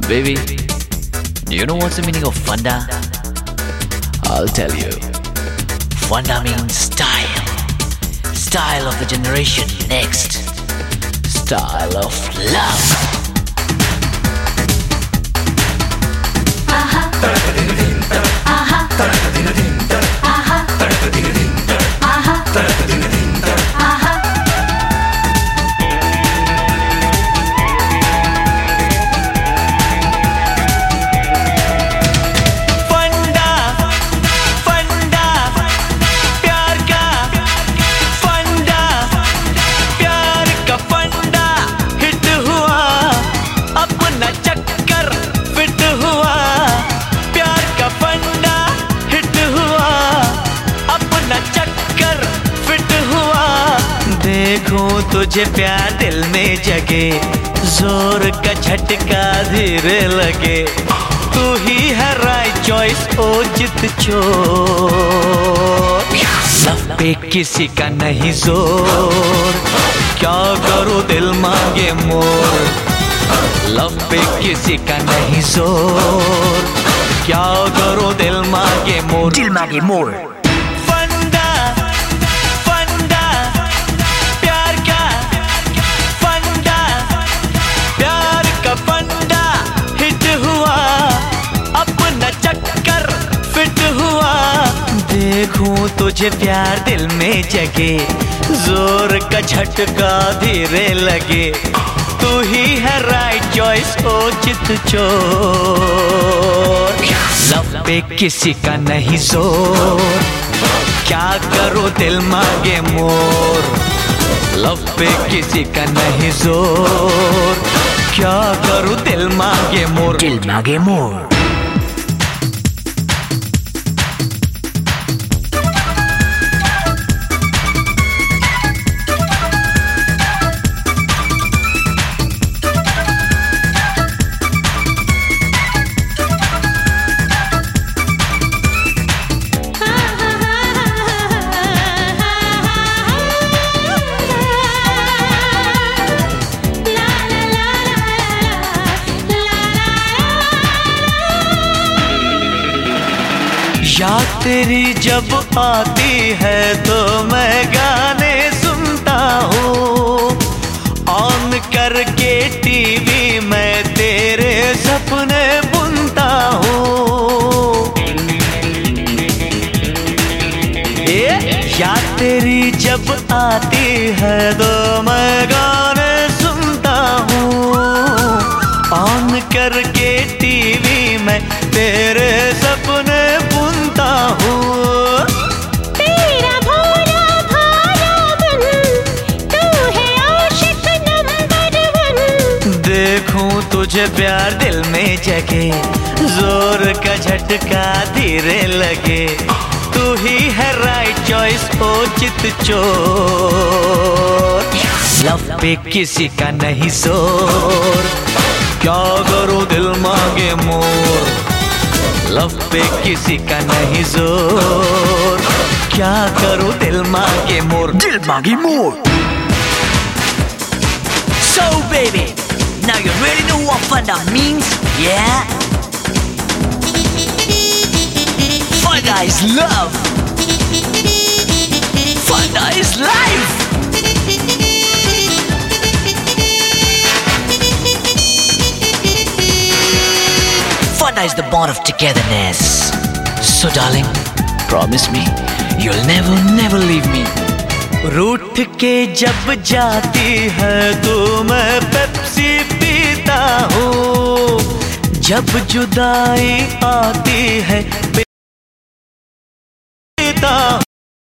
Baby, do you know what's the meaning of Funda? I'll tell you. Funda means style. Style of the generation next. Style of love. देखूं तुझे प्यार दिल में जगे, जोर का झटका धीरे लगे, तू ही है राइट चॉइस ओ जित चोर। लव पे किसी का नहीं जोर, क्या करूं दिल मांगे मोर। लव पे किसी का नहीं जोर, क्या करूं दिल मांगे मोर। दिल मांगे मोर। देखूं तुझे प्यार दिल में जगे, जोर का झटका धीरे लगे, तू ही है राइट चॉइस ओ चित चोर। लव पे किसी का नहीं जोर, क्या करूं दिल मांगे मोर। लव पे किसी का नहीं जोर, क्या करूं दिल मांगे मोर। दिल मांगे मोर। याद तेरी जब आती है तो मैं गाने सुनता हूँ, ऑन करके टीवी मैं तेरे सपने बुनता हूँ। याद तेरी जब आती है तो मैं गाने सुनता हूँ, ऑन करके टीवी में तेरे सपने बुनता हूँ। तेरा भोला भाला बन, तू है आशिक नंबर 1। देखूं तुझे प्यार दिल में जगे, जोर का झटका धीरे लगे, तू ही है राइट चॉइस ओ चित चोर। लव पे किसी का नहीं जोर, क्या करूं दिल मांगे मोर। लव पे किसी का नहीं जोर, क्या करूं दिल मांगे मोर। दिल मांगे मोर। So baby, now you really know what Funda means, yeah? Funda is love. Funda is life. Funda is the bond of togetherness. So darling, promise me you'll never, never leave me. रूठ के जब जाती है तो मैं Pepsi पीता हूँ, जब जुदाई आती है पीता हूँ।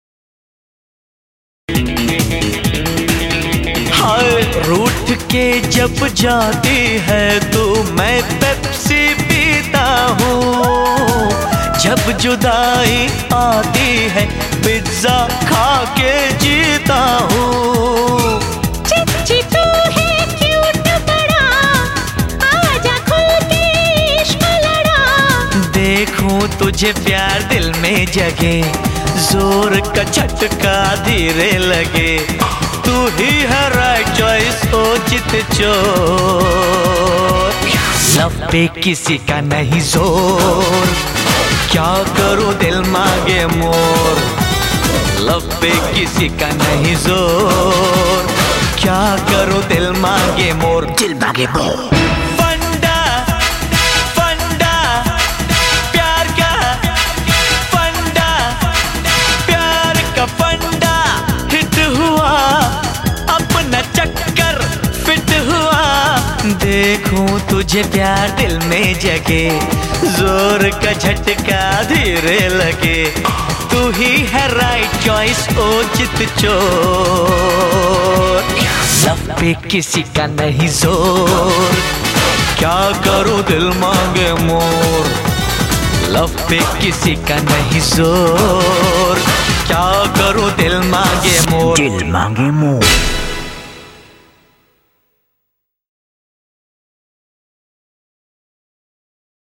हाय रूठ के जब जाती है तो मैं पेप्सी पीता हूँ, जब जुदाई आती है पिज्जा खा के जीता हूँ। चिच्ची तू है क्यूट बड़ा, आजा खुल के इश्क लड़ा। देखूं तुझे प्यार दिल में जगे, जोर का झटका धीरे लगे, तू ही है राइट चॉइस ओ चित चोर। लव पे किसी का नहीं जोर, क्या करूं दिल मांगे मोर। लव पे किसी का नहीं जोर, क्या करूं दिल मांगे मोर। दिल मांगे मोर। फंडा फंडा प्यार का फंडा, प्यार का फंडा हिट हुआ, अपना चक्कर फिट हुआ। देखूं तुझे प्यार दिल में जगे, जोर का झटका धीरे लगे। तू ही है राइट चॉइस ओ चित चोर। लव पे किसी का नहीं जोर, क्या करूं दिल मांगे मोर। लव पे किसी का नहीं जोर, क्या करूं दिल मांगे मोर। दिल मांगे मोर।